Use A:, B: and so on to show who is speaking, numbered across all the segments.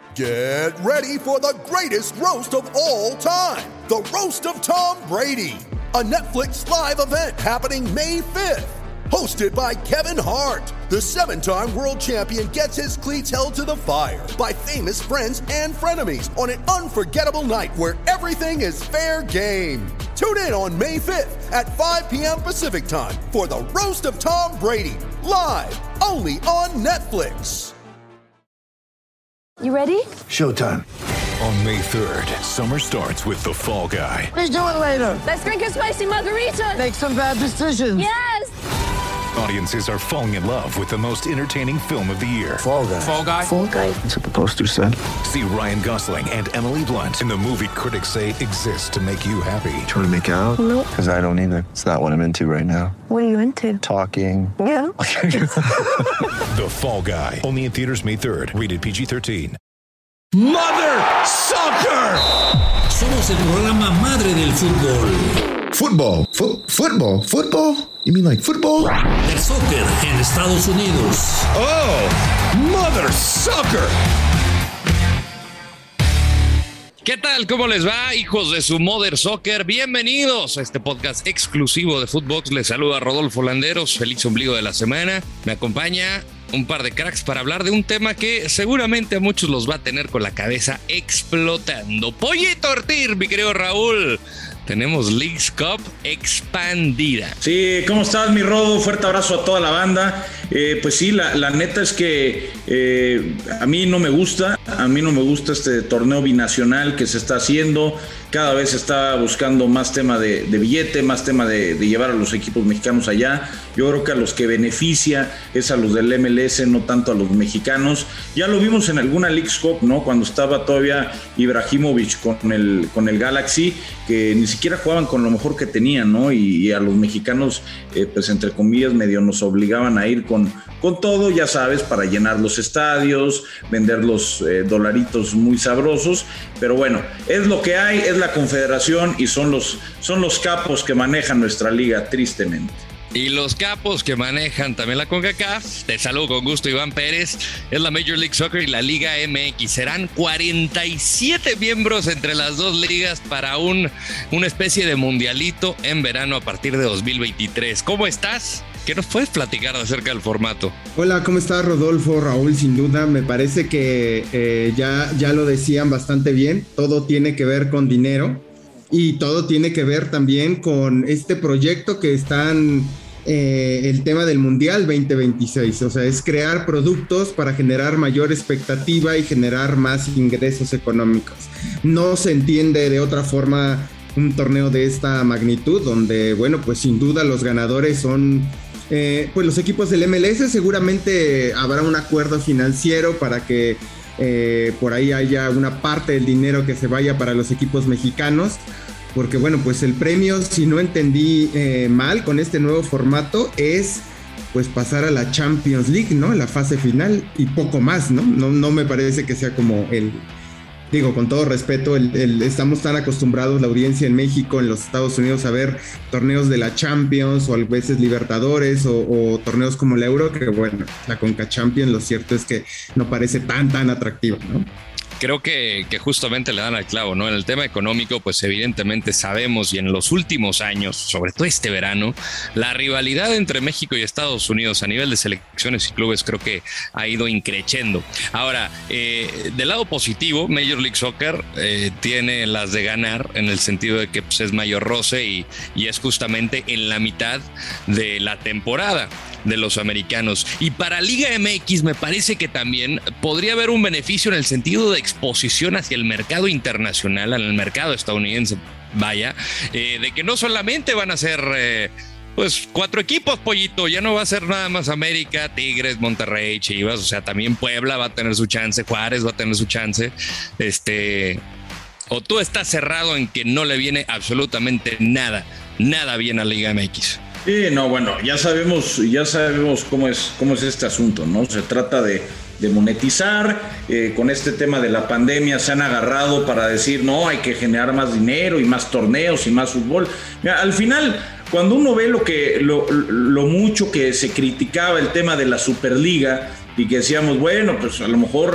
A: Get ready for the greatest roast of all time, the Roast of Tom Brady, a Netflix live event happening May 5th. Hosted by Kevin Hart, the 7-time world champion gets his cleats held to the fire by famous friends and frenemies on an unforgettable night where everything is fair game. Tune in on May 5th at 5 p.m. Pacific time for the Roast of Tom Brady, live only on Netflix.
B: You ready?
C: Showtime.
D: On May 3rd, summer starts with The Fall Guy.
C: Let's do it later.
B: Let's drink a spicy margarita.
C: Make some bad decisions.
B: Yes!
D: Audiences are falling in love with the most entertaining film of the year.
C: Fall Guy.
E: Fall Guy.
B: Fall Guy.
C: That's what the poster said.
D: See Ryan Gosling and Emily Blunt in the movie critics say exists to make you happy.
C: Trying to make it out?
B: Nope.
C: Because I don't either. It's not what I'm into right now.
B: What are you into?
C: Talking.
B: Yeah.
D: The Fall Guy. Only in theaters May 3rd. Rated PG-13.
E: Mother Soccer.
F: Somos el programa madre del fútbol.
G: Football? You mean like football?
F: El soccer en Estados Unidos.
E: Oh, Mother Soccer. ¿Qué tal? ¿Cómo les va, hijos de su Mother Soccer? Bienvenidos a este podcast exclusivo de Footbox. Les saluda Rodolfo Landeros. Feliz ombligo de la semana. Me acompaña un par de cracks para hablar de un tema que seguramente a muchos los va a tener con la cabeza explotando. Pollito Ortiz, mi querido Raúl. Tenemos Leagues Cup expandida.
H: Sí, ¿cómo estás, mi Rodo? Fuerte abrazo a toda la banda. Pues sí, la neta es que a mí no me gusta este torneo binacional que se está haciendo. Cada vez se está buscando más tema de billete, más tema de llevar a los equipos mexicanos allá. Yo creo que a los que beneficia es a los del MLS, no tanto a los mexicanos. Ya lo vimos en alguna Leagues Cup, ¿no? Cuando estaba todavía Ibrahimovic con el Galaxy, que ni siquiera jugaban con lo mejor que tenían, ¿no? Y a los mexicanos, pues entre comillas, medio nos obligaban a ir con todo, ya sabes, para llenar los estadios, vender los dolaritos muy sabrosos. Pero bueno, es lo que hay, es la confederación y son los capos que manejan nuestra liga, tristemente.
E: Y los capos que manejan también la CONCACAF, te saludo con gusto, Iván Pérez, es la Major League Soccer y la Liga MX. Serán 47 miembros entre las dos ligas para una especie de mundialito en verano a partir de 2023. ¿Cómo estás? ¿Qué nos puedes platicar acerca del formato?
I: Hola, ¿cómo estás, Rodolfo? Raúl, sin duda, me parece que ya lo decían bastante bien. Todo tiene que ver con dinero. Y todo tiene que ver también con este proyecto que están, el tema del Mundial 2026. O sea, es crear productos para generar mayor expectativa y generar más ingresos económicos. No se entiende de otra forma un torneo de esta magnitud, donde, bueno, pues sin duda los ganadores son pues los equipos del MLS. Seguramente habrá un acuerdo financiero para que por ahí haya una parte del dinero que se vaya para los equipos mexicanos, porque bueno, pues el premio, si no entendí mal con este nuevo formato, es pues pasar a la Champions League, ¿no? La fase final y poco más, ¿no? No me parece que sea como digo, con todo respeto, estamos tan acostumbrados, la audiencia en México, en los Estados Unidos, a ver torneos de la Champions o a veces Libertadores o torneos como el Euro, que bueno, la Conca Champions, lo cierto es que no parece tan atractiva, ¿no?
E: Creo que justamente le dan al clavo, ¿no? En el tema económico, pues evidentemente sabemos, y en los últimos años, sobre todo este verano, la rivalidad entre México y Estados Unidos a nivel de selecciones y clubes creo que ha ido increciendo. Ahora, del lado positivo, Major League Soccer tiene las de ganar en el sentido de que pues, es mayor roce y es justamente en la mitad de la temporada de los americanos. Y para Liga MX me parece que también podría haber un beneficio en el sentido de exposición hacia el mercado internacional, al mercado estadounidense, vaya, de que no solamente van a ser pues 4 equipos, Pollito, ya no va a ser nada más América, Tigres, Monterrey, Chivas, o sea, también Puebla va a tener su chance, Juárez va a tener su chance, o tú estás cerrado en que no le viene absolutamente nada bien a Liga MX.
H: Sí, no, bueno, ya sabemos cómo es este asunto, ¿no? Se trata de monetizar, con este tema de la pandemia se han agarrado para decir, no, hay que generar más dinero y más torneos y más fútbol. Mira, al final, cuando uno ve lo mucho que se criticaba el tema de la Superliga y que decíamos, bueno, pues a lo mejor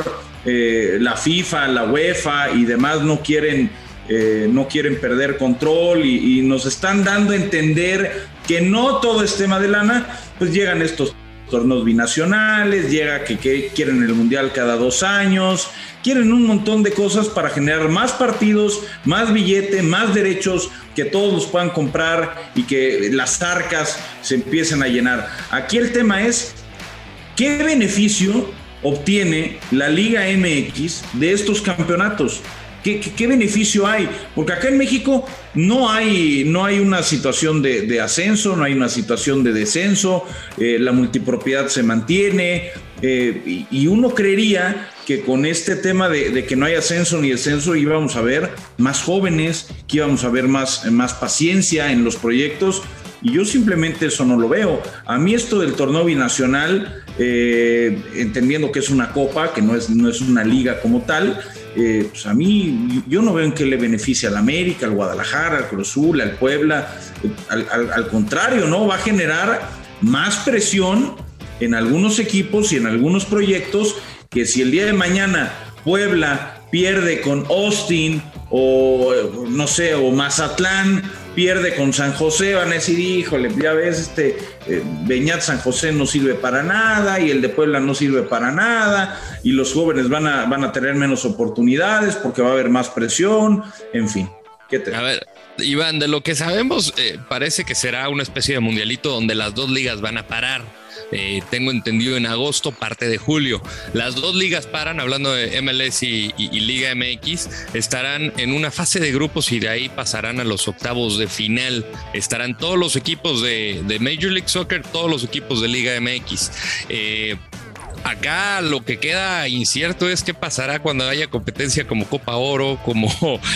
H: la FIFA, la UEFA y demás no quieren perder control y nos están dando a entender que no todo es tema de lana, pues llegan estos torneos binacionales, llega que quieren el Mundial cada 2 años, quieren un montón de cosas para generar más partidos, más billete, más derechos, que todos los puedan comprar y que las arcas se empiecen a llenar. Aquí el tema es, ¿qué beneficio obtiene la Liga MX de estos campeonatos? ¿Qué beneficio hay? Porque acá en México no hay una situación de ascenso, no hay una situación de descenso, la multipropiedad se mantiene, y uno creería que con este tema de que no hay ascenso ni descenso íbamos a ver más jóvenes, que íbamos a ver más paciencia en los proyectos, y yo simplemente eso no lo veo. A mí esto del torneo binacional, entendiendo que es una copa, que no es una liga como tal, pues a mí yo no veo en qué le beneficia al América, al Guadalajara, al Cruz Azul, al Puebla. Al contrario, ¿no? Va a generar más presión en algunos equipos y en algunos proyectos, que si el día de mañana Puebla pierde con Austin o no sé, o Mazatlán pierde con San José, van a decir, híjole, ya ves, Beñat San José no sirve para nada y el de Puebla no sirve para nada y los jóvenes van a tener menos oportunidades porque va a haber más presión, en fin.
E: A ver, Iván, de lo que sabemos, parece que será una especie de mundialito donde las 2 ligas van a parar. Tengo entendido en agosto, parte de julio. Las 2 ligas paran, hablando de MLS y Liga MX, estarán en una fase de grupos y de ahí pasarán a los octavos de final. Estarán todos los equipos de Major League Soccer, todos los equipos de Liga MX. Acá lo que queda incierto es qué pasará cuando haya competencia como Copa Oro, como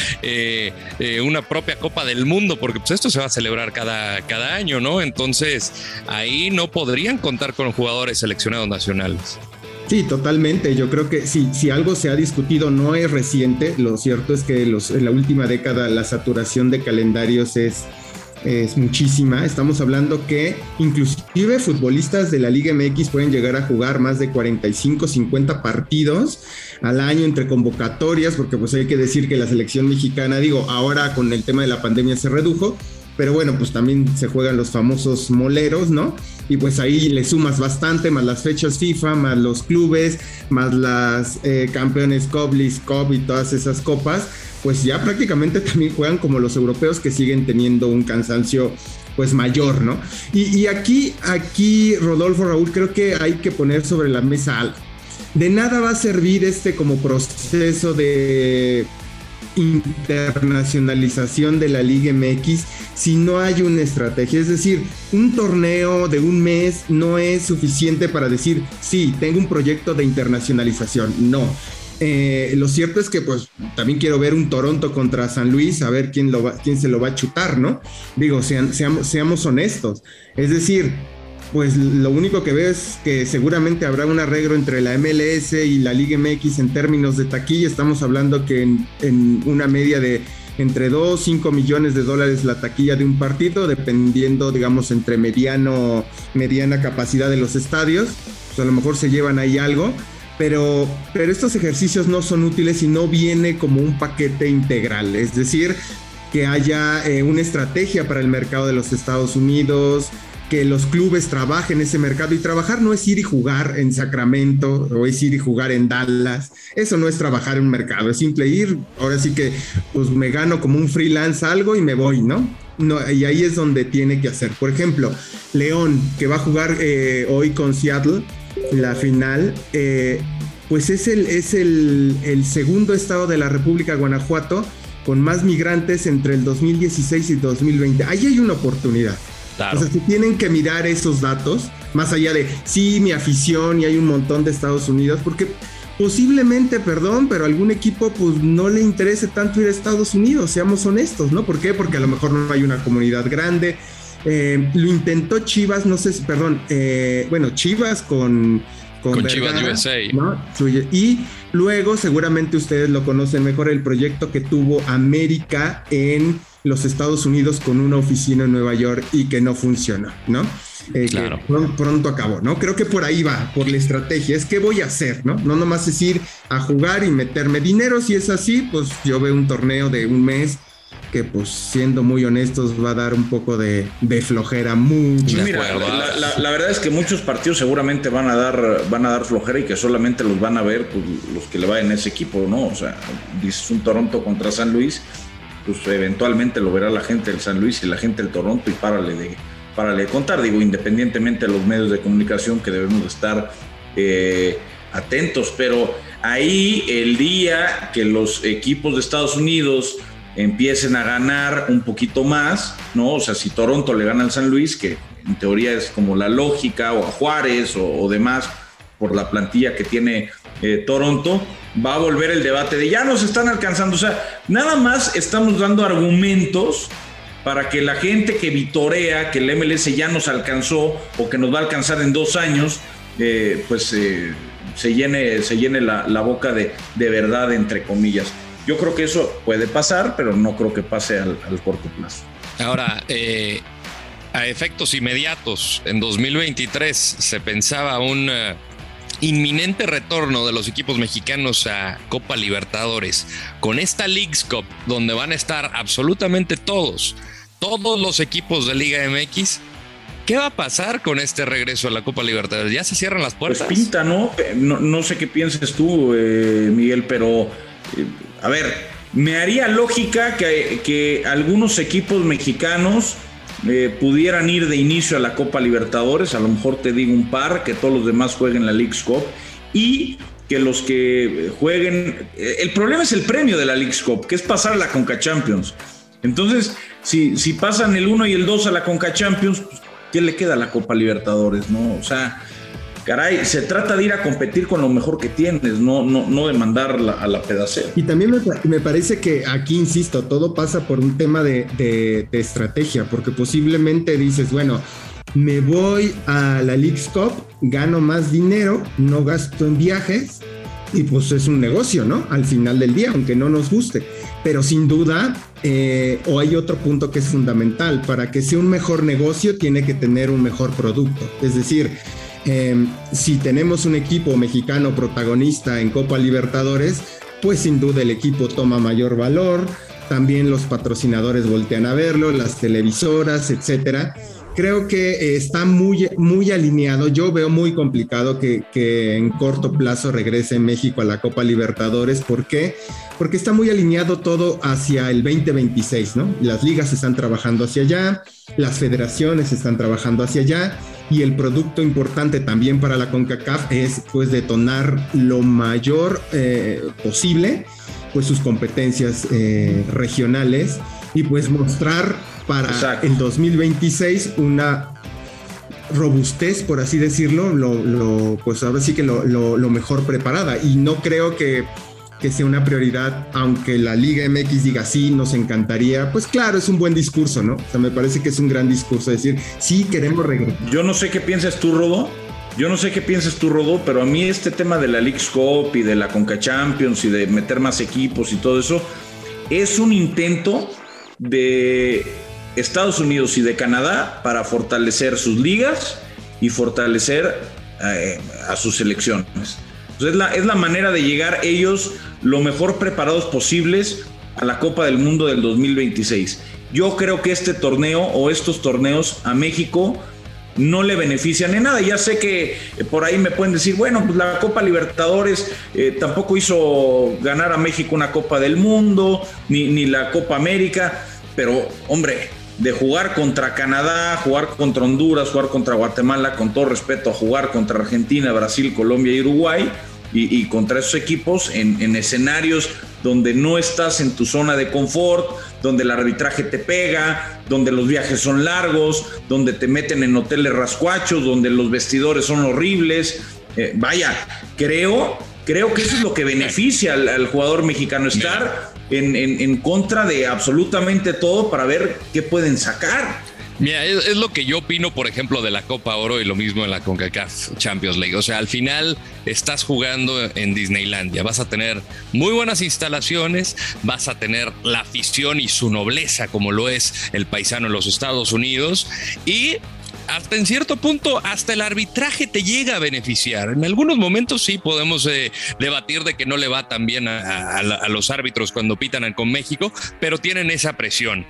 E: una propia Copa del Mundo, porque pues esto se va a celebrar cada año, ¿no? Entonces ahí no podrían contar con jugadores seleccionados nacionales.
I: Sí, totalmente. Yo creo que si algo se ha discutido no es reciente, lo cierto es que en la última década la saturación de calendarios es muchísima. Estamos hablando que inclusive futbolistas de la Liga MX pueden llegar a jugar más de 45, 50 partidos al año entre convocatorias, porque pues hay que decir que la selección mexicana, ahora con el tema de la pandemia se redujo, pero bueno, pues también se juegan los famosos moleros, ¿no? Y pues ahí le sumas bastante, más las fechas FIFA, más los clubes, más las campeones Cup, Leagues Cup y todas esas copas, pues ya prácticamente también juegan como los europeos, que siguen teniendo un cansancio pues mayor, ¿no? Y aquí, Rodolfo, Raúl, creo que hay que poner sobre la mesa algo. De nada va a servir como proceso de internacionalización de la Liga MX si no hay una estrategia. Es decir, un torneo de un mes no es suficiente para decir, sí, tengo un proyecto de internacionalización. No. Lo cierto es que pues también quiero ver un Toronto contra San Luis, a ver quién se lo va a chutar, ¿no? Seamos honestos. Es decir, pues lo único que veo es que seguramente habrá un arreglo entre la MLS y la Liga MX en términos de taquilla. Estamos hablando que en una media de entre 2 y 5 millones de dólares la taquilla de un partido, dependiendo, digamos, entre mediana capacidad de los estadios. Pues a lo mejor se llevan ahí algo. Pero estos ejercicios no son útiles si no viene como un paquete integral, es decir, que haya una estrategia para el mercado de los Estados Unidos, que los clubes trabajen ese mercado, y trabajar no es ir y jugar en Sacramento o es ir y jugar en Dallas. Eso no es trabajar en un mercado, es simple ir, ahora sí que pues me gano como un freelance algo y me voy, ¿no? Y ahí es donde tiene que hacer. Por ejemplo, León, que va a jugar hoy con Seattle, la final, pues es el segundo estado de la República de Guanajuato con más migrantes entre el 2016 y 2020. Ahí hay una oportunidad. Claro. O sea, se tienen que mirar esos datos, más allá de, sí, mi afición y hay un montón de Estados Unidos, porque posiblemente, pero algún equipo pues no le interese tanto ir a Estados Unidos, seamos honestos, ¿no? ¿Por qué? Porque a lo mejor no hay una comunidad grande. Lo intentó Chivas, Chivas con
E: Chivas USA,
I: ¿no? Y luego seguramente ustedes lo conocen mejor, el proyecto que tuvo América en los Estados Unidos con una oficina en Nueva York y que no funcionó, ¿no?
E: Claro.
I: Que pronto acabó, ¿no? Creo que por ahí va, por la estrategia. Es qué voy a hacer, ¿no? No nomás es ir a jugar y meterme dinero. Si es así, pues yo veo un torneo de un mes que, pues, siendo muy honestos, va a dar un poco de flojera. Mucho.
H: Mira, la verdad es que muchos partidos seguramente van a dar flojera y que solamente los van a ver, pues, los que le vayan a ese equipo, ¿no? O sea, dices un Toronto contra San Luis, pues eventualmente lo verá la gente del San Luis y la gente del Toronto y párale de contar. Digo, independientemente de los medios de comunicación que debemos de estar atentos, pero ahí el día que los equipos de Estados Unidos empiecen a ganar un poquito más, ¿no? O sea, si Toronto le gana al San Luis, que en teoría es como la lógica, o a Juárez o demás, por la plantilla que tiene Toronto, va a volver el debate de ya nos están alcanzando. O sea, nada más estamos dando argumentos para que la gente que vitorea que el MLS ya nos alcanzó o que nos va a alcanzar en 2 años, se llene la boca de verdad, entre comillas. Yo creo que eso puede pasar, pero no creo que pase al corto plazo.
E: Ahora, a efectos inmediatos, en 2023 se pensaba un inminente retorno de los equipos mexicanos a Copa Libertadores. Con esta Leagues Cup, donde van a estar absolutamente todos los equipos de Liga MX, ¿qué va a pasar con este regreso a la Copa Libertadores? ¿Ya se cierran las puertas?
H: Pues pinta, ¿no? No sé qué pienses tú, Miguel, pero... a ver, me haría lógica que algunos equipos mexicanos pudieran ir de inicio a la Copa Libertadores. A lo mejor te digo un par, que todos los demás jueguen la Leagues Cup y que los que jueguen... El problema es el premio de la Leagues Cup, que es pasar a la Conca Champions. Entonces, si pasan el 1 y el 2 a la Conca Champions, pues, ¿qué le queda a la Copa Libertadores, no? O sea... Caray, se trata de ir a competir con lo mejor que tienes, no de mandar a la pedacera.
I: Y también me parece que aquí, insisto, todo pasa por un tema de estrategia, porque posiblemente dices, bueno, me voy a la Leagues Cup, gano más dinero, no gasto en viajes, y pues es un negocio, ¿no? Al final del día, aunque no nos guste. Pero sin duda, o hay otro punto que es fundamental, para que sea un mejor negocio, tiene que tener un mejor producto. Es decir... si tenemos un equipo mexicano protagonista en Copa Libertadores, pues sin duda el equipo toma mayor valor, también los patrocinadores voltean a verlo, las televisoras, etcétera. Creo que está muy, muy alineado. Yo veo muy complicado que en corto plazo regrese México a la Copa Libertadores. ¿Por qué? Porque está muy alineado todo hacia el 2026, ¿no? Las ligas están trabajando hacia allá, las federaciones están trabajando hacia allá, y el producto importante también para la CONCACAF es, pues, detonar lo mayor posible, pues, sus competencias regionales, y pues mostrar para el 2026 una robustez, por así decirlo, pues ahora sí que lo mejor preparada. Y no creo que sea una prioridad, aunque la Liga MX diga sí, nos encantaría. Pues claro, es un buen discurso, ¿no? O sea, me parece que es un gran discurso decir, sí, queremos regresar.
H: Yo no sé qué piensas tú, Rodó, pero a mí este tema de la Leagues Cup y de la Conca Champions y de meter más equipos y todo eso, es un intento de Estados Unidos y de Canadá para fortalecer sus ligas y fortalecer a sus selecciones. Entonces es la manera de llegar ellos lo mejor preparados posibles a la Copa del Mundo del 2026. Yo creo que este torneo o estos torneos a México no le benefician en nada. Ya sé que por ahí me pueden decir, bueno, pues la Copa Libertadores tampoco hizo ganar a México una Copa del Mundo, ni la Copa América, pero hombre, de jugar contra Canadá, jugar contra Honduras, jugar contra Guatemala, con todo respeto, a jugar contra Argentina, Brasil, Colombia y Uruguay, y contra esos equipos en escenarios donde no estás en tu zona de confort, donde el arbitraje te pega, donde los viajes son largos, donde te meten en hoteles rascuachos, donde los vestidores son horribles. Creo que eso es lo que beneficia al jugador mexicano, estar en contra de absolutamente todo para ver qué pueden sacar.
E: Mira, es lo que yo opino, por ejemplo, de la Copa Oro y lo mismo en la CONCACAF Champions League. O sea, al final estás jugando en Disneylandia, vas a tener muy buenas instalaciones, vas a tener la afición y su nobleza como lo es el paisano en los Estados Unidos, y hasta en cierto punto, hasta el arbitraje te llega a beneficiar. En algunos momentos sí podemos debatir de que no le va tan bien a los árbitros cuando pitan con México, pero tienen esa presión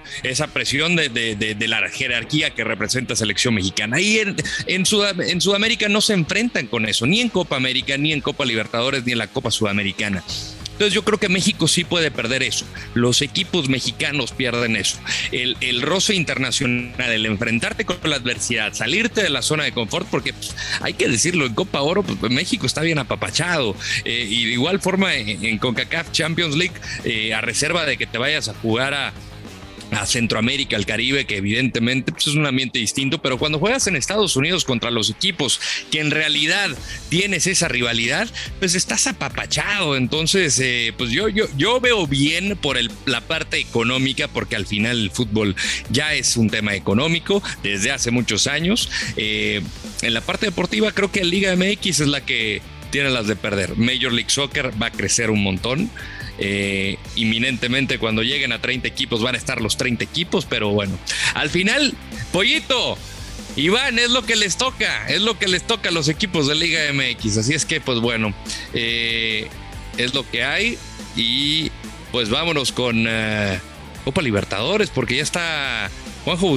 E: de la jerarquía que representa selección mexicana. Y en Sudamérica no se enfrentan con eso, ni en Copa América, ni en Copa Libertadores, ni en la Copa Sudamericana. Entonces yo creo que México sí puede perder eso. Los equipos mexicanos pierden eso. El roce internacional, el enfrentarte con la adversidad, salirte de la zona de confort, porque pues, hay que decirlo, en Copa Oro pues, México está bien apapachado. Y de igual forma en CONCACAF Champions League, a reserva de que te vayas a jugar a Centroamérica, al Caribe, que evidentemente pues, es un ambiente distinto, pero cuando juegas en Estados Unidos contra los equipos que en realidad tienes esa rivalidad, pues estás apapachado. Entonces, pues yo veo bien por la parte económica, porque al final el fútbol ya es un tema económico desde hace muchos años. En la parte deportiva creo que la Liga MX es la que tiene las de perder. Major League Soccer va a crecer un montón. Inminentemente cuando lleguen a 30 equipos van a estar los 30 equipos, pero bueno, al final, Pollito, Iván, es lo que les toca a los equipos de Liga MX, así es que pues bueno, es lo que hay. Y pues vámonos con Copa Libertadores, porque ya está Juanjo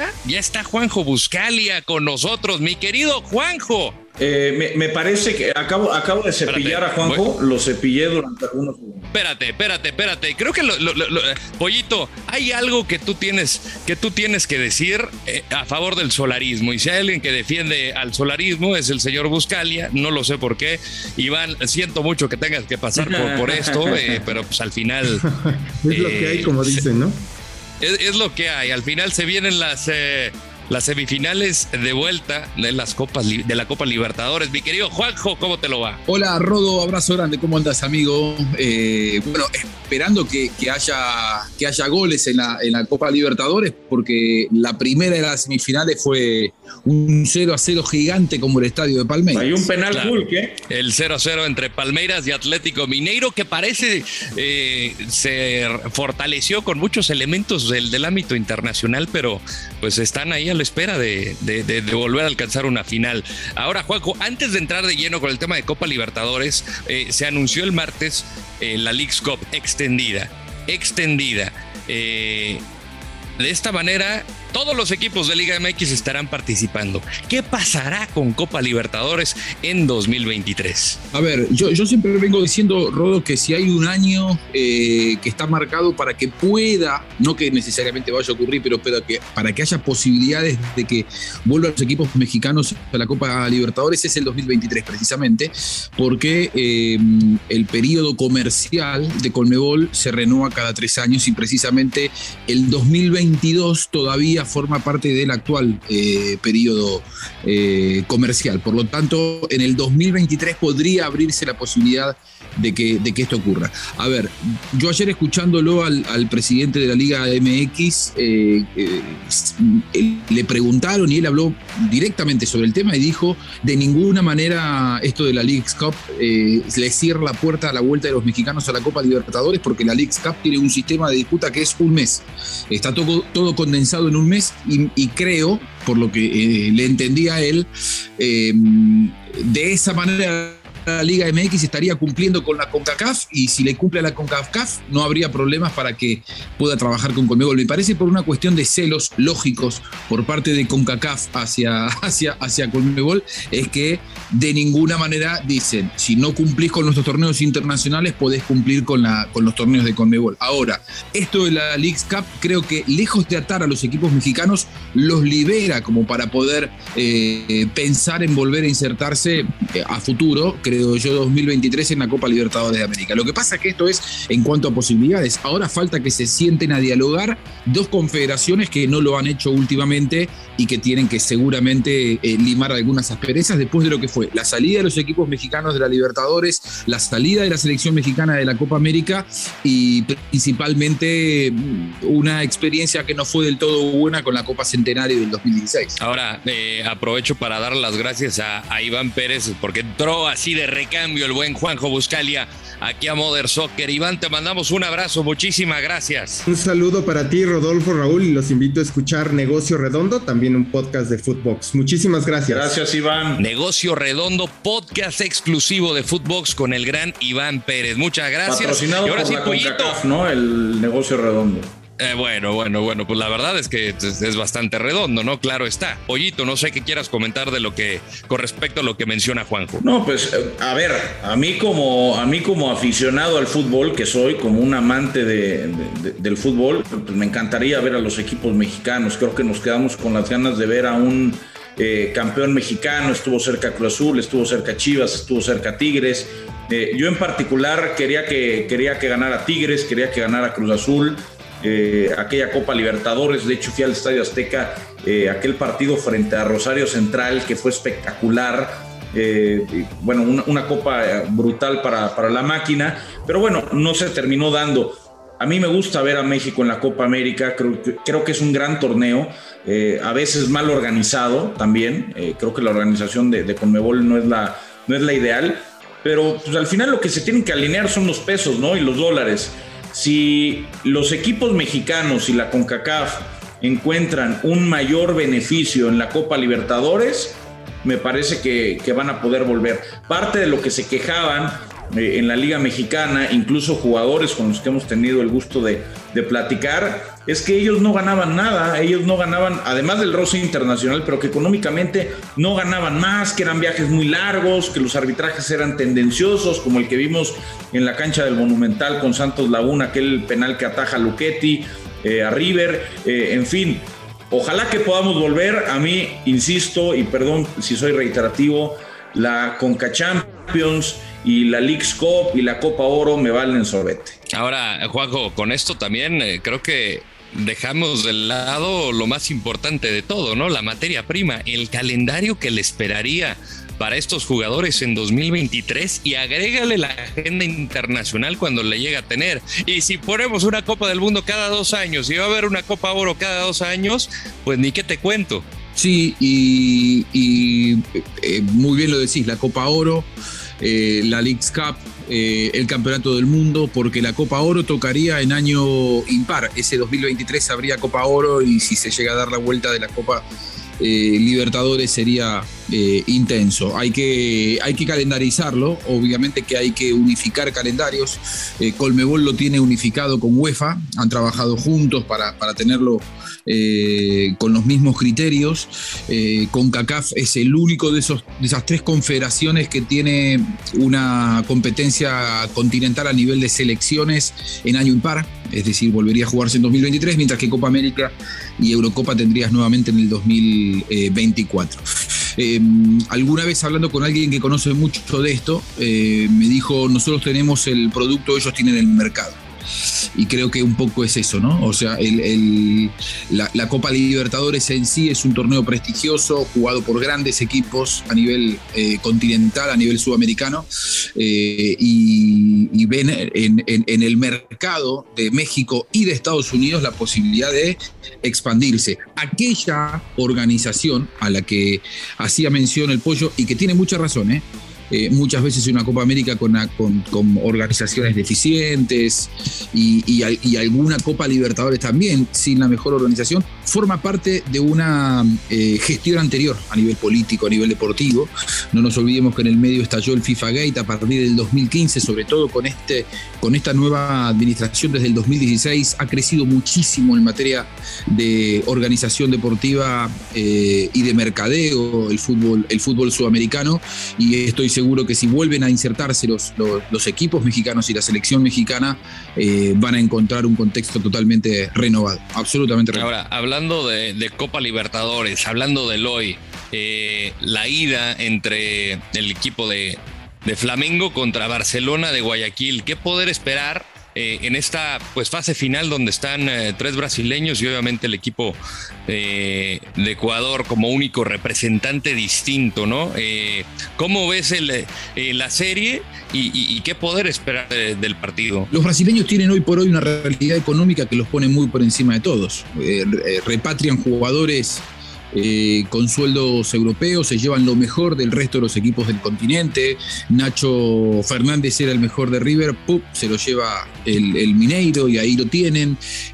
E: Buscalia con nosotros, mi querido Juanjo.
H: Me parece que acabo de cepillar a Juanjo, lo cepillé durante algunos segundos.
E: Espérate. Creo que Pollito, hay algo que tú tienes que decir a favor del solarismo. Y si hay alguien que defiende al solarismo es el señor Buscalia. No lo sé por qué. Iván, siento mucho que tengas que pasar por esto, pero pues al final
I: es lo que hay, como dicen, ¿no?
E: Es lo que hay. Al final se vienen las semifinales de vuelta de la Copa Libertadores. Mi querido Juanjo, ¿cómo te lo va?
J: Hola, Rodo, abrazo grande, ¿cómo andas, amigo? Bueno, esperando que haya goles en la Copa Libertadores, porque la primera de las semifinales fue un 0-0 gigante como el estadio de Palmeiras.
H: Hay un penal full, ¿qué?
E: El 0-0 entre Palmeiras y Atlético Mineiro, que parece se fortaleció con muchos elementos del ámbito internacional, pero pues están ahí a la espera de volver a alcanzar una final. Ahora, Juanjo, antes de entrar de lleno con el tema de Copa Libertadores, se anunció el martes la Leagues Cup extendida. De esta manera, todos los equipos de Liga MX estarán participando. ¿Qué pasará con Copa Libertadores en 2023?
J: A ver, yo siempre vengo diciendo, Rodo, que si hay un año que está marcado para que pueda, no que necesariamente vaya a ocurrir, pero para que haya posibilidades de que vuelvan los equipos mexicanos a la Copa Libertadores, es el 2023 precisamente, porque el periodo comercial de Conmebol se renueva cada 3 años y precisamente el 2022 todavía forma parte del actual periodo comercial. Por lo tanto, en el 2023 podría abrirse la posibilidad de que esto ocurra. A ver, yo ayer escuchándolo al presidente de la Liga MX, le preguntaron y él habló directamente sobre el tema y dijo, de ninguna manera esto de la Leagues Cup le cierra la puerta a la vuelta de los mexicanos a la Copa Libertadores, porque la Leagues Cup tiene un sistema de disputa que es un mes. Está todo condensado en un mes y creo, por lo que le entendí a él, de esa manera la Liga MX estaría cumpliendo con la CONCACAF, y si le cumple a la CONCACAF no habría problemas para que pueda trabajar con Conmebol. Me parece por una cuestión de celos lógicos por parte de CONCACAF hacia Conmebol, es que de ninguna manera dicen, si no cumplís con nuestros torneos internacionales podés cumplir con los torneos de Conmebol. Ahora, esto de la Leagues Cup creo que lejos de atar a los equipos mexicanos, los libera como para poder pensar en volver a insertarse a futuro, creo yo, 2023 en la Copa Libertadores de América. Lo que pasa es que esto es en cuanto a posibilidades. Ahora falta que se sienten a dialogar dos confederaciones que no lo han hecho últimamente y que tienen que seguramente limar algunas asperezas después de lo que fue la salida de los equipos mexicanos de la Libertadores, la salida de la selección mexicana de la Copa América y principalmente una experiencia que no fue del todo buena con la Copa Centenario del 2016.
E: Ahora, aprovecho para dar las gracias a Iván Pérez, porque entró así de recambio el buen Juanjo Buscalia aquí a Mother Soccer. Iván, te mandamos un abrazo, muchísimas gracias.
I: Un saludo para ti, Rodolfo, Raúl, y los invito a escuchar Negocio Redondo, también un podcast de Footbox. Muchísimas gracias.
H: Gracias, Iván.
E: Negocio Redondo, podcast exclusivo de Footbox con el gran Iván Pérez. Muchas gracias.
H: Patrocinado
E: y ahora
H: por
E: sí,
H: la
E: Pollito.
H: CONCACAF, ¿no? El Negocio Redondo.
E: Bueno, pues la verdad es que es bastante redondo, ¿no? Claro está. Pollito, no sé qué quieras comentar con respecto a lo que menciona Juanjo.
H: No, pues, a ver, a mí como aficionado al fútbol, que soy como un amante del fútbol, pues me encantaría ver a los equipos mexicanos. Creo que nos quedamos con las ganas de ver a un campeón mexicano. Estuvo cerca Cruz Azul, estuvo cerca Chivas, estuvo cerca Tigres. Yo en particular quería que ganara Tigres, quería que ganara Cruz Azul. Aquella Copa Libertadores, de hecho fui al Estadio Azteca, aquel partido frente a Rosario Central que fue espectacular, bueno, una copa brutal para la máquina, pero bueno, no se terminó dando. A mí me gusta ver a México en la Copa América, creo que es un gran torneo, a veces mal organizado también, creo que la organización de Conmebol no es la ideal, pero pues, al final lo que se tienen que alinear son los pesos, ¿no? Y los dólares. Si los equipos mexicanos y la CONCACAF encuentran un mayor beneficio en la Copa Libertadores, me parece que van a poder volver. Parte de lo que se quejaban en la Liga Mexicana, incluso jugadores con los que hemos tenido el gusto de platicar, es que ellos no ganaban nada, ellos no ganaban, además del roce internacional, pero que económicamente no ganaban más, que eran viajes muy largos, que los arbitrajes eran tendenciosos, como el que vimos en la cancha del Monumental con Santos Laguna, aquel penal que ataja a Luchetti, a River, en fin. Ojalá que podamos volver. A mí, insisto, y perdón si soy reiterativo, la Conca Champions y la Leagues Cup y la Copa Oro me valen sorbete.
E: Ahora, Juanjo, con esto también creo que dejamos de lado lo más importante de todo, ¿no? La materia prima, el calendario que le esperaría para estos jugadores en 2023 y agrégale la agenda internacional cuando le llega a tener. Y si ponemos una Copa del Mundo cada 2 años y va a haber una Copa Oro cada 2 años, pues ni qué te cuento.
J: Sí, y muy bien lo decís, la Copa Oro, la Leagues Cup, el Campeonato del Mundo, porque la Copa Oro tocaría en año impar. Ese 2023 habría Copa Oro y si se llega a dar la vuelta de la Copa Libertadores sería intenso. Hay que calendarizarlo, obviamente que hay que unificar calendarios. Conmebol lo tiene unificado con UEFA, han trabajado juntos para tenerlo con los mismos criterios. CONCACAF es el único de esas 3 confederaciones que tiene una competencia continental a nivel de selecciones en año impar, es decir, volvería a jugarse en 2023, mientras que Copa América y Eurocopa tendrías nuevamente en el 2024. Alguna vez hablando con alguien que conoce mucho de esto, me dijo, nosotros tenemos el producto, ellos tienen el mercado. Y creo que un poco es eso, ¿no? O sea, la Copa Libertadores en sí es un torneo prestigioso, jugado por grandes equipos a nivel continental, a nivel sudamericano, y ven en el mercado de México y de Estados Unidos la posibilidad de expandirse. Aquella organización a la que hacía mención el Pollo, y que tiene mucha razón, muchas veces una Copa América con organizaciones deficientes y alguna Copa Libertadores también sin la mejor organización, forma parte de una gestión anterior a nivel político, a nivel deportivo. No nos olvidemos que en el medio estalló el FIFA Gate a partir del 2015, sobre todo con esta nueva administración desde el 2016, ha crecido muchísimo en materia de organización deportiva y de mercadeo el fútbol sudamericano, y estoy seguro que si vuelven a insertarse los equipos mexicanos y la selección mexicana, van a encontrar un contexto totalmente renovado, absolutamente renovado.
E: Ahora, hablando de Copa Libertadores, hablando del hoy, la ida entre el equipo de Flamengo contra Barcelona de Guayaquil, ¿qué poder esperar en esta fase final donde están 3 brasileños y obviamente el equipo de Ecuador como único representante distinto, ¿no? ¿Cómo ves la serie y qué poder esperar del partido?
J: Los brasileños tienen hoy por hoy una realidad económica que los pone muy por encima de todos. Repatrian jugadores con sueldos europeos, se llevan lo mejor del resto de los equipos del continente. Nacho Fernández era el mejor de River, se lo lleva el Mineiro y ahí lo tienen.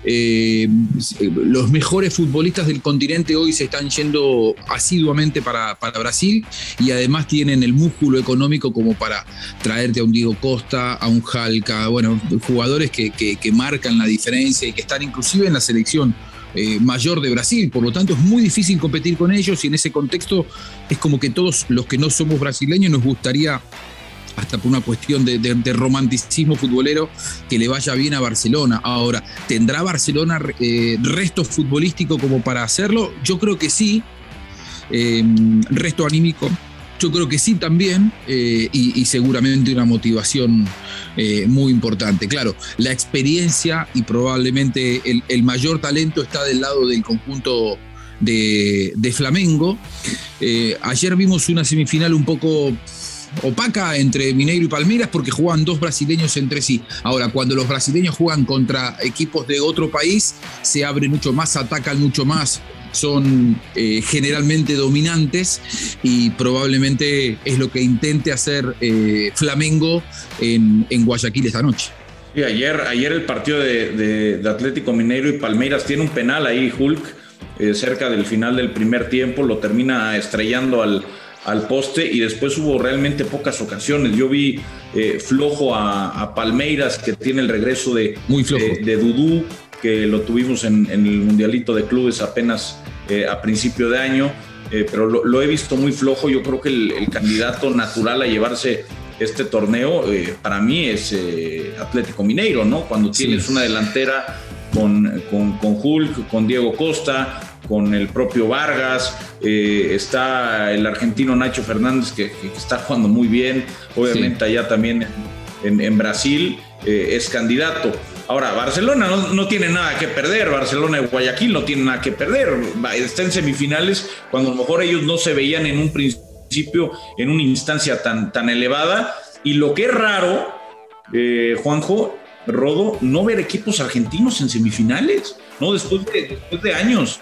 J: Los mejores futbolistas del continente hoy se están yendo asiduamente para Brasil, y además tienen el músculo económico como para traerte a un Diego Costa, a un Jalca, bueno, jugadores que marcan la diferencia y que están inclusive en la selección mayor de Brasil. Por lo tanto, es muy difícil competir con ellos, y en ese contexto es como que todos los que no somos brasileños nos gustaría, hasta por una cuestión de romanticismo futbolero, que le vaya bien a Barcelona. Ahora, ¿tendrá Barcelona resto futbolístico como para hacerlo? Yo creo que sí. Resto anímico, yo creo que sí también, y seguramente una motivación muy importante. Claro, la experiencia y probablemente el mayor talento está del lado del conjunto de Flamengo. Ayer vimos una semifinal un poco opaca entre Mineiro y Palmeiras, porque juegan dos brasileños entre sí. Ahora, cuando los brasileños juegan contra equipos de otro país, se abren mucho más, atacan mucho más, son generalmente dominantes, y probablemente es lo que intente hacer Flamengo en Guayaquil esta noche.
H: Sí, ayer el partido de Atlético Mineiro y Palmeiras tiene un penal ahí, Hulk, cerca del final del primer tiempo, lo termina estrellando al poste, y después hubo realmente pocas ocasiones. Yo vi flojo a Palmeiras, que tiene el regreso de Dudú, que lo tuvimos en el Mundialito de Clubes apenas a principio de año, pero lo he visto muy flojo. Yo creo que el candidato natural a llevarse este torneo para mí es Atlético Mineiro, ¿no? Cuando tienes una delantera con Hulk, con Diego Costa, con el propio Vargas, está el argentino Nacho Fernández, que está jugando muy bien, obviamente allá también en Brasil, es candidato. Ahora, Barcelona no tiene nada que perder, Barcelona de Guayaquil no tiene nada que perder, está en semifinales, cuando a lo mejor ellos no se veían en un principio en una instancia tan elevada, y lo que es raro, Juanjo, Rodo, no ver equipos argentinos en semifinales, ¿no? Después de años.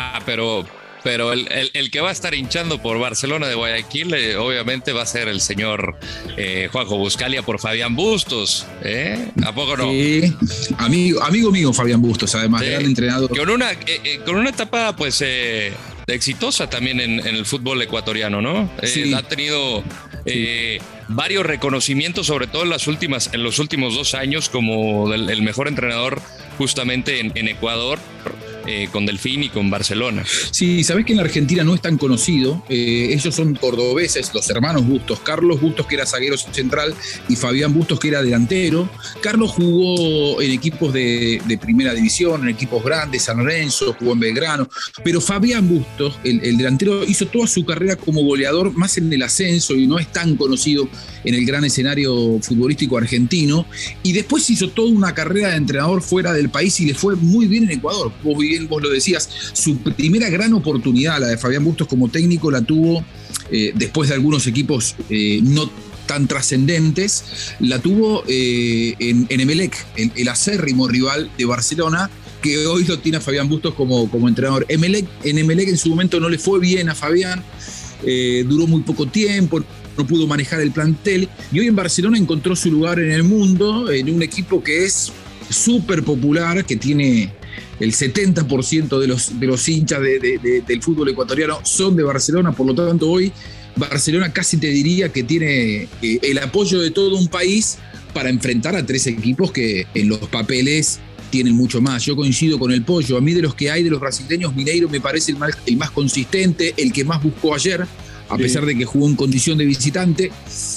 E: Pero el que va a estar hinchando por Barcelona de Guayaquil, obviamente va a ser el señor Juanjo Buscalia por Fabián Bustos, ¿a poco no?
J: Sí, amigo mío Fabián Bustos, además, gran entrenador.
E: Con una etapa pues exitosa también en el fútbol ecuatoriano, ¿no? Sí. Ha tenido varios reconocimientos, sobre todo en los últimos 2 años, como el mejor entrenador justamente en Ecuador, con Delfín y con Barcelona.
J: Sí, sabés que en la Argentina no es tan conocido. Ellos son cordobeses, los hermanos Bustos. Carlos Bustos, que era zaguero central, y Fabián Bustos, que era delantero. Carlos jugó en equipos de primera división, en equipos grandes, San Lorenzo, jugó en Belgrano. Pero Fabián Bustos, el delantero, hizo toda su carrera como goleador, más en el ascenso, y no es tan conocido en el gran escenario futbolístico argentino. Y después hizo toda una carrera de entrenador fuera del país y le fue muy bien en Ecuador. Vos lo decías, su primera gran oportunidad, la de Fabián Bustos como técnico, la tuvo después de algunos equipos no tan trascendentes, la tuvo en Emelec, el acérrimo rival de Barcelona, que hoy lo tiene a Fabián Bustos como entrenador. En Emelec en su momento no le fue bien a Fabián, duró muy poco tiempo, no pudo manejar el plantel, y hoy en Barcelona encontró su lugar en el mundo, en un equipo que es súper popular, que tiene el 70% de los hinchas del fútbol ecuatoriano son de Barcelona. Por lo tanto, hoy Barcelona casi te diría que tiene el apoyo de todo un país para enfrentar a 3 equipos que en los papeles tienen mucho más. Yo coincido con el Pollo. A mí, de los que hay de los brasileños, Mineiro me parece el más consistente, el que más buscó ayer, a pesar de que jugó en condición de visitante.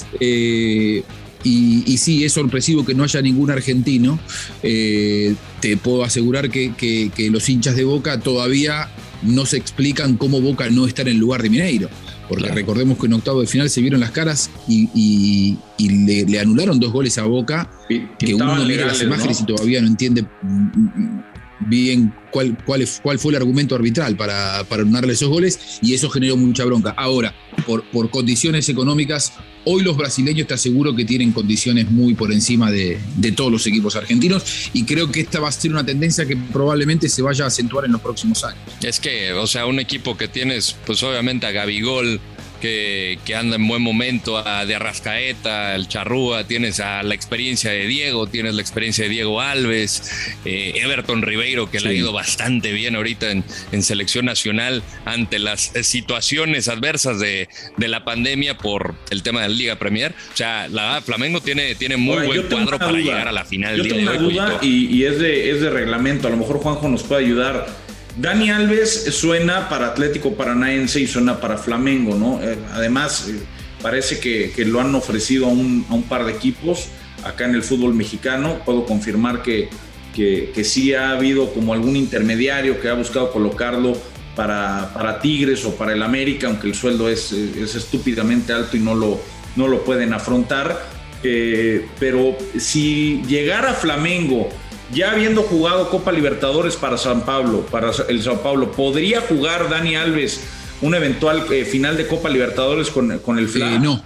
J: Y sí, es sorpresivo que no haya ningún argentino. Te puedo asegurar que los hinchas de Boca todavía no se explican cómo Boca no está en el lugar de Mineiro. Porque recordemos que en octavo de final se vieron las caras y le anularon 2 goles a Boca, que uno mira las imágenes, ¿no? Y todavía no entiende bien cuál fue el argumento arbitral para anullarle esos goles, y eso generó mucha bronca. Ahora, por condiciones económicas, hoy los brasileños te aseguro que tienen condiciones muy por encima de todos los equipos argentinos, y creo que esta va a ser una tendencia que probablemente se vaya a acentuar en los próximos años.
E: Es que, o sea, un equipo que tienes, pues obviamente a Gabigol, que anda en buen momento, de Arrascaeta, el Charrúa, tienes a la experiencia de Diego, tienes la experiencia de Diego Alves, Everton Ribeiro, que le ha ido bastante bien ahorita en selección nacional ante las situaciones adversas de la pandemia por el tema de la Liga Premier. O sea, la Flamengo tiene muy buen cuadro para llegar a la final.
H: Yo tengo una duda y es de reglamento, a lo mejor Juanjo nos puede ayudar. Dani Alves suena para Atlético Paranaense y suena para Flamengo, ¿no? Además, parece que lo han ofrecido a un par de equipos acá en el fútbol mexicano. Puedo confirmar que sí ha habido como algún intermediario que ha buscado colocarlo para Tigres o para el América, aunque el sueldo es estúpidamente alto y no lo pueden afrontar. Pero si llegara Flamengo, ya habiendo jugado Copa Libertadores para el Sao Paulo, ¿podría jugar Dani Alves una eventual final de Copa Libertadores con el Fla?
J: No.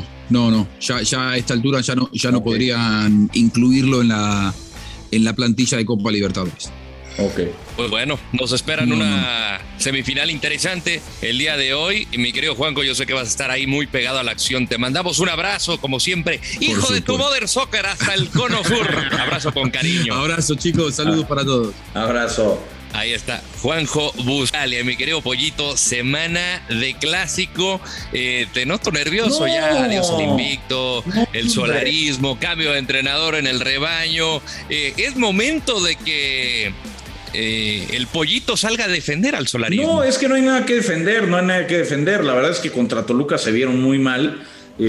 J: Ya a esta altura ya no podrían incluirlo en la plantilla de Copa Libertadores.
H: Ok.
E: Pues bueno, nos esperan una semifinal interesante el día de hoy. Y mi querido Juanjo, yo sé que vas a estar ahí muy pegado a la acción. Te mandamos un abrazo, como siempre. Hijo de tu Mother Soccer hasta el Cono Sur. Abrazo con cariño.
J: Abrazo, chicos. Saludos para todos.
H: Abrazo.
E: Ahí está, Juanjo Buscalia, mi querido Pollito, semana de clásico. Te noto nervioso ya, adiós el invicto, el solarismo, cambio de entrenador en el rebaño. Es momento de que el Pollito salga a defender al solarismo.
H: No, es que no hay nada que defender. La verdad es que contra Toluca se vieron muy mal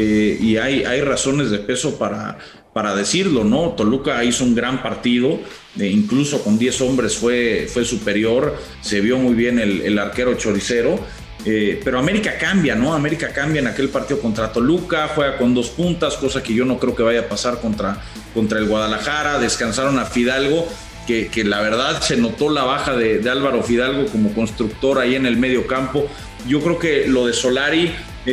H: y hay razones de peso para decirlo, ¿no? Toluca hizo un gran partido, incluso con 10 hombres fue superior, se vio muy bien el arquero choricero, pero América cambia, ¿no? América cambia en aquel partido contra Toluca, juega con 2 puntas, cosa que yo no creo que vaya a pasar contra el Guadalajara. Descansaron a Fidalgo, que la verdad se notó la baja de Álvaro Fidalgo como constructor ahí en el medio campo. Yo creo que lo de Solari,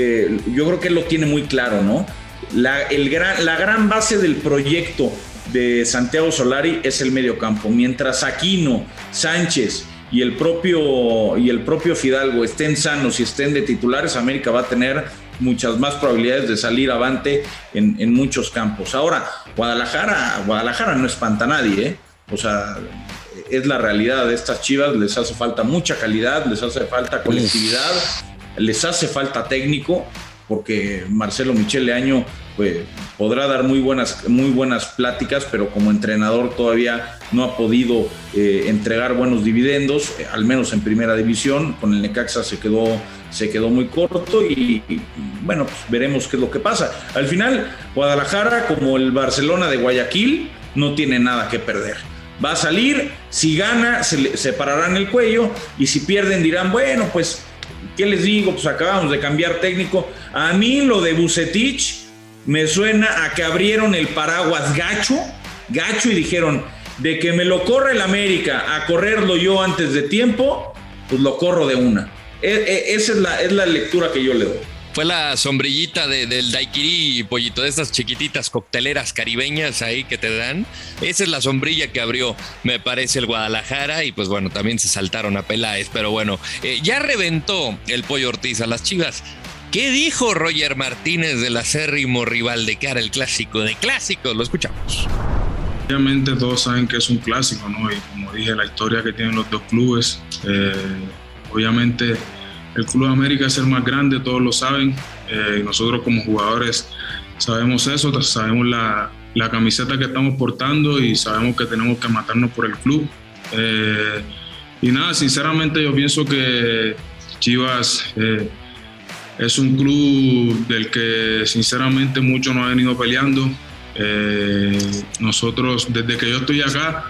H: yo creo que él lo tiene muy claro, ¿no? La gran base del proyecto de Santiago Solari es el medio campo. Mientras Aquino, Sánchez y el propio Fidalgo estén sanos y estén de titulares, América va a tener muchas más probabilidades de salir avante en muchos campos. Ahora, Guadalajara no espanta a nadie, ¿eh? O sea, es la realidad de estas Chivas. Les hace falta mucha calidad, les hace falta colectividad, les hace falta técnico, porque Marcelo Michele Año pues, podrá dar muy buenas pláticas, pero como entrenador todavía no ha podido entregar buenos dividendos, al menos en primera división. Con el Necaxa se quedó muy corto y bueno, pues veremos qué es lo que pasa. Al final, Guadalajara, como el Barcelona de Guayaquil, no tiene nada que perder. Va a salir, si gana se pararán el cuello, y si pierden dirán, bueno, pues ¿qué les digo? Pues acabamos de cambiar técnico. A mí lo de Vucetich me suena a que abrieron el paraguas gacho y dijeron, de que me lo corre el América a correrlo yo antes de tiempo, pues lo corro de una. Esa es la lectura que yo le doy.
E: Fue la sombrillita del daiquiri, Pollito, de estas chiquititas cocteleras caribeñas ahí que te dan. Esa es la sombrilla que abrió, me parece, el Guadalajara. Y pues bueno, también se saltaron a Peláez. Pero bueno, ya reventó el Pollo Ortiz a las Chivas. ¿Qué dijo Roger Martínez del acérrimo rival de cara al clásico de clásicos? Lo escuchamos.
K: Obviamente todos saben que es un clásico, ¿no? Y como dije, la historia que tienen los dos clubes, obviamente el Club América es el más grande, todos lo saben. Nosotros como jugadores sabemos eso, sabemos la camiseta que estamos portando y sabemos que tenemos que matarnos por el club. Y nada, sinceramente yo pienso que Chivas es un club del que sinceramente mucho no ha venido peleando. Nosotros, desde que yo estoy acá,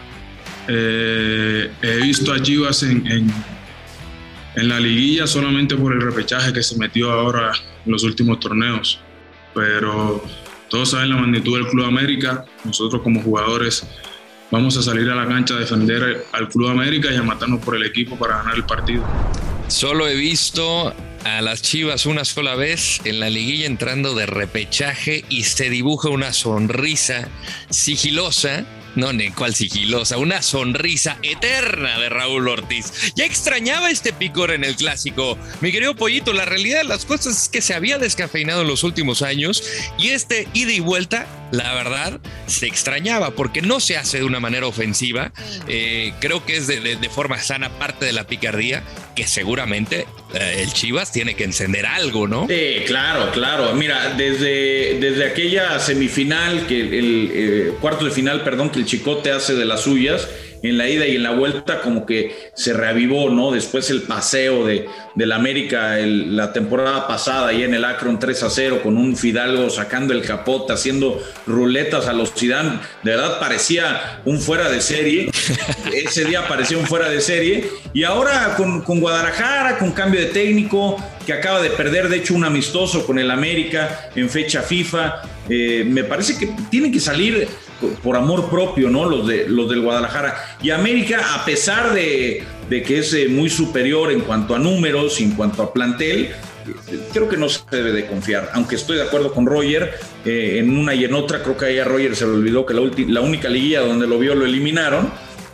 K: he visto a Chivas en la liguilla solamente por el repechaje que se metió ahora en los últimos torneos. Pero todos saben la magnitud del Club América. Nosotros como jugadores vamos a salir a la cancha a defender al Club América y a matarnos por el equipo para ganar el partido.
E: Solo he visto a las Chivas una sola vez en la liguilla entrando de repechaje y se dibuja una sonrisa sigilosa. No, ni cuál sigilosa, una sonrisa eterna de Raúl Ortiz. Ya extrañaba este picor en el clásico. Mi querido Pollito, la realidad de las cosas es que se había descafeinado en los últimos años y este ida y vuelta, la verdad, se extrañaba porque no se hace de una manera ofensiva. Creo que es de forma sana, parte de la picardía, que seguramente el Chivas tiene que encender algo, ¿no?
H: Sí, claro. Mira, desde aquella semifinal, que el cuarto de final, perdón, que el Chicote hace de las suyas, en la ida y en la vuelta como que se reavivó, ¿no? Después el paseo del América la temporada pasada ahí en el Akron 3-0 con un Fidalgo sacando el capote, haciendo ruletas a los Zidane, de verdad parecía un fuera de serie. Ese día parecía un fuera de serie y ahora con Guadalajara, con cambio de técnico, que acaba de perder de hecho un amistoso con el América en fecha FIFA, me parece que tienen que salir por amor propio, ¿no? Los del Guadalajara. Y América, a pesar de que es muy superior en cuanto a números, en cuanto a plantel, creo que no se debe de confiar, aunque estoy de acuerdo con Roger, en una y en otra, creo que ahí a Roger se le olvidó que la única liguilla donde lo vio lo eliminaron,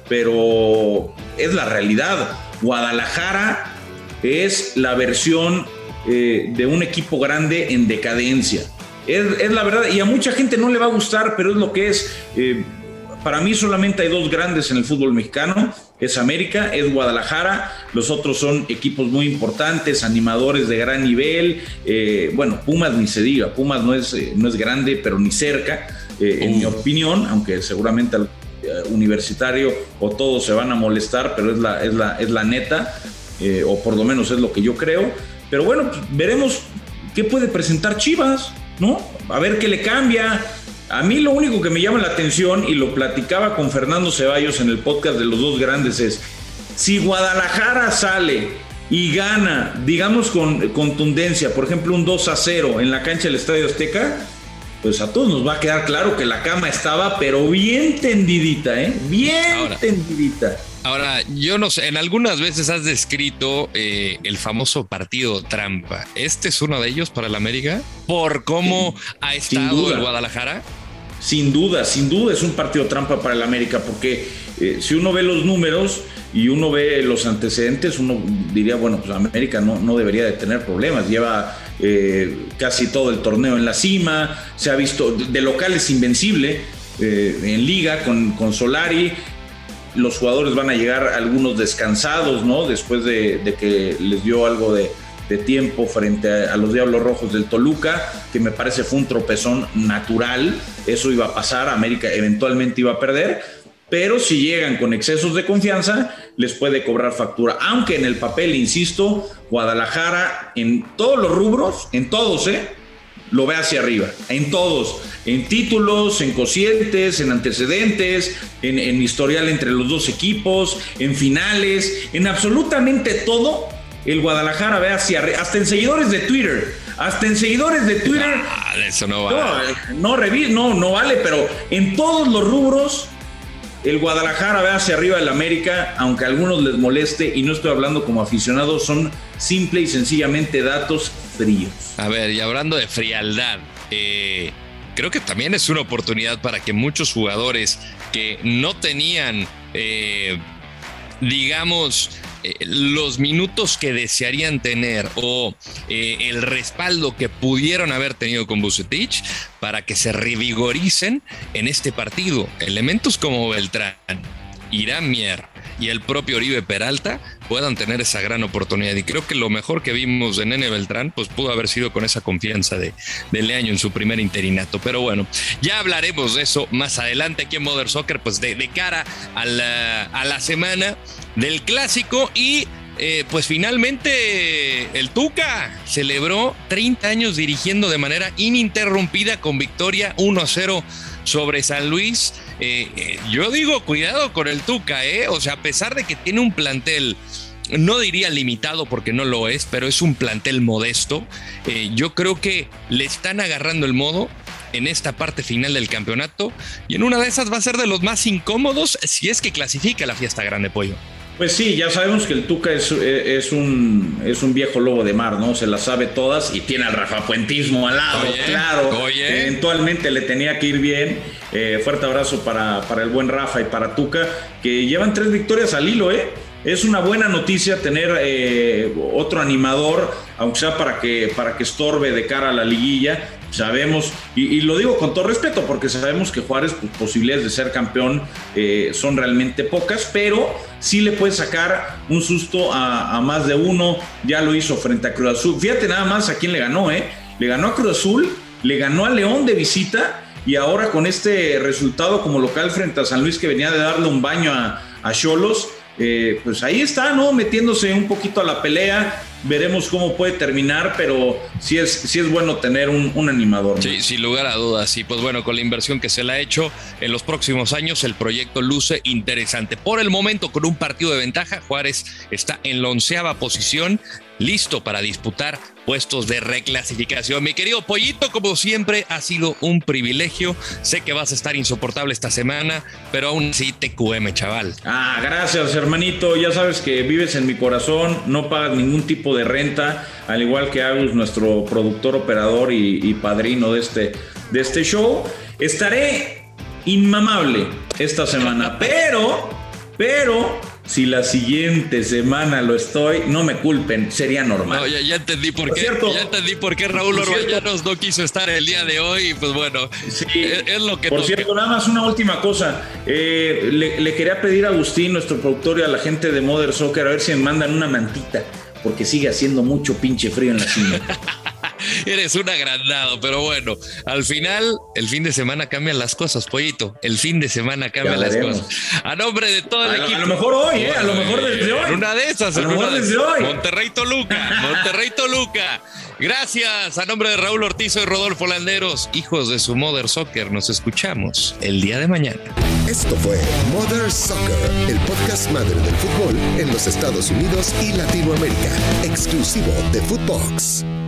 H: pero es la realidad. Guadalajara es la versión de un equipo grande en decadencia. Es la verdad, y a mucha gente no le va a gustar, pero es lo que es. Para mí solamente hay dos grandes en el fútbol mexicano, es América, es Guadalajara, los otros son equipos muy importantes, animadores de gran nivel, bueno, Pumas ni se diga, Pumas no es grande, pero ni cerca, en mi opinión, aunque seguramente al Universitario o todos se van a molestar, pero es la neta, o por lo menos es lo que yo creo, pero bueno, pues veremos qué puede presentar Chivas, ¿no? A ver qué le cambia. A mí lo único que me llama la atención, y lo platicaba con Fernando Ceballos en el podcast de los dos grandes, es si Guadalajara sale y gana, digamos con contundencia, por ejemplo un 2-0 en la cancha del Estadio Azteca, pues a todos nos va a quedar claro que la cama estaba pero bien tendidita, tendidita.
E: Ahora, yo no sé, en algunas veces has descrito el famoso partido trampa. ¿Este es uno de ellos para el América? ¿Por cómo ha estado el Guadalajara?
H: Sin duda es un partido trampa para el América, porque si uno ve los números y uno ve los antecedentes, uno diría, bueno, pues América no debería de tener problemas. Lleva casi todo el torneo en la cima, se ha visto, de local es invencible en liga con Solari. Los jugadores van a llegar algunos descansados, ¿no? Después de que les dio algo de tiempo frente a los Diablos Rojos del Toluca, que me parece fue un tropezón natural. Eso iba a pasar, América eventualmente iba a perder, pero si llegan con excesos de confianza, les puede cobrar factura. Aunque en el papel, insisto, Guadalajara en todos los rubros, en todos, lo ve hacia arriba, en todos, en títulos, en cocientes, en antecedentes, en historial entre los dos equipos, en finales, en absolutamente todo, el Guadalajara ve hacia arriba, hasta en seguidores de Twitter,
E: Eso no vale.
H: No vale, pero en todos los rubros, el Guadalajara ve hacia arriba del América, aunque a algunos les moleste, y no estoy hablando como aficionado, son simple y sencillamente datos fríos.
E: A ver, y hablando de frialdad, creo que también es una oportunidad para que muchos jugadores que no tenían, digamos, los minutos que desearían tener o el respaldo que pudieron haber tenido con Vucetich, para que se revigoricen en este partido. Elementos como Beltrán, Irán Mier y el propio Oribe Peralta puedan tener esa gran oportunidad, y creo que lo mejor que vimos de Nene Beltrán pues pudo haber sido con esa confianza de Leaño en su primer interinato. Pero bueno, ya hablaremos de eso más adelante aquí en Mother Soccer, pues de cara a la semana del clásico. Y pues finalmente el Tuca celebró 30 años dirigiendo de manera ininterrumpida, con victoria 1-0 sobre San Luis. Yo digo, cuidado con el Tuca, o sea, a pesar de que tiene un plantel, no diría limitado porque no lo es, pero es un plantel modesto, yo creo que le están agarrando el modo en esta parte final del campeonato, y en una de esas va a ser de los más incómodos si es que clasifica la fiesta grande, Pollo.
H: Pues sí, ya sabemos que el Tuca es un viejo lobo de mar, ¿no? Se las sabe todas y tiene al rafapuentismo al lado, claro. Eventualmente le tenía que ir bien. Fuerte abrazo para el buen Rafa y para Tuca, que llevan 3 victorias al hilo, ¿eh? Es una buena noticia tener otro animador, aunque sea para que estorbe de cara a la liguilla. Sabemos, y lo digo con todo respeto, porque sabemos que Juárez, pues, posibilidades de ser campeón son realmente pocas, pero sí le puede sacar un susto a más de uno. Ya lo hizo frente a Cruz Azul. Fíjate nada más a quién le ganó, le ganó a Cruz Azul, le ganó a León de visita, y ahora con este resultado como local frente a San Luis, que venía de darle un baño a Xolos, pues ahí está, ¿no? Metiéndose un poquito a la pelea. Veremos cómo puede terminar, pero sí es bueno tener un animador, ¿no?
E: Sí, sin lugar a dudas. Y pues bueno, con la inversión que se le ha hecho en los próximos años, el proyecto luce interesante. Por el momento, con un partido de ventaja, Juárez está en la 11ª posición, listo para disputar puestos de reclasificación. Mi querido Pollito, como siempre, ha sido un privilegio. Sé que vas a estar insoportable esta semana, pero aún así TQM, chaval.
H: Gracias, hermanito. Ya sabes que vives en mi corazón, no pagas ningún tipo de renta, al igual que Agus, nuestro productor, operador y padrino de este show. Estaré inmamable esta semana, pero si la siguiente semana lo estoy, no me culpen, sería normal.
E: No, ya entendí por qué. Ya entendí por qué Raúl Orbañanos no quiso estar el día de hoy. Y pues bueno,
H: sí,
E: es lo que
H: por cierto, nada más una última cosa. Le quería pedir a Agustín, nuestro productor, y a la gente de Mother Soccer, a ver si me mandan una mantita, porque sigue haciendo mucho pinche frío en la cima.
E: Eres un agrandado, pero bueno, al final, el fin de semana cambian las cosas, Pollito. El fin de semana cambian las cosas. A nombre de todo el equipo.
H: A lo mejor hoy, a lo mejor desde hoy.
E: Una de esas,
H: a lo mejor desde hoy.
E: Monterrey-Toluca. Gracias. A nombre de Raúl Ortizo y Rodolfo Landeros, hijos de su Mother Soccer, nos escuchamos el día de mañana.
L: Esto fue Mother Soccer, el podcast madre del fútbol en los Estados Unidos y Latinoamérica, exclusivo de Footbox.